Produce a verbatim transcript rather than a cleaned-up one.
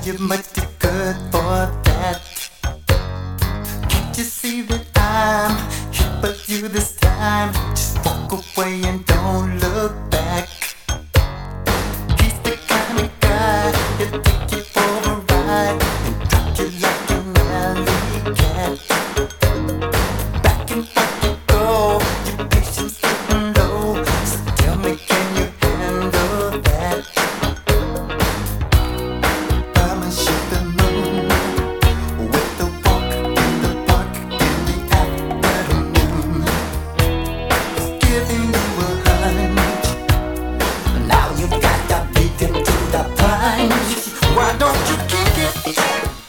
you're much too good for that. Can't you see that I'm here for you this time? Just walk away and don't look back. He's the kind of guy he'll take you for a ride and drop you like an alley cat. Back and forth you go, your patience getting low. So tell me, can you handle that? I'ma shoot the moon with the walk in the park in the afternoon. Giving you a hunch. Now you got to beat him to the punch. Why don't you kick it?